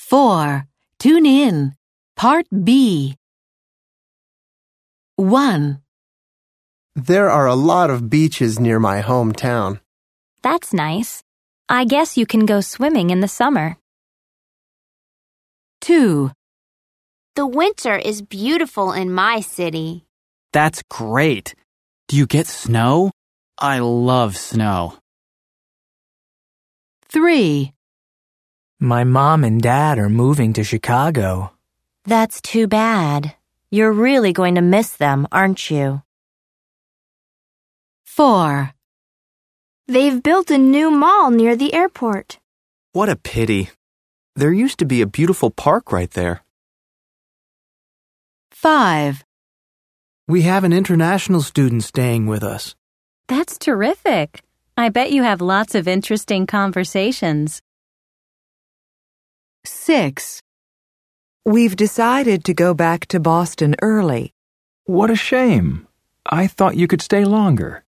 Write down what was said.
4. Tune in. Part B. 1. There are a lot of beaches near my hometown. That's nice. I guess you can go swimming in the summer. 2. The winter is beautiful in my city. That's great. Do you get snow? I love snow. 3. My mom and dad are moving to Chicago. That's too bad. You're really going to miss them, aren't you? 4. They've built a new mall near the airport. What a pity. There used to be a beautiful park right there. 5. We have an international student staying with us. That's terrific. I bet you have lots of interesting conversations. 6. We've decided to go back to Boston early. What a shame. I thought you could stay longer.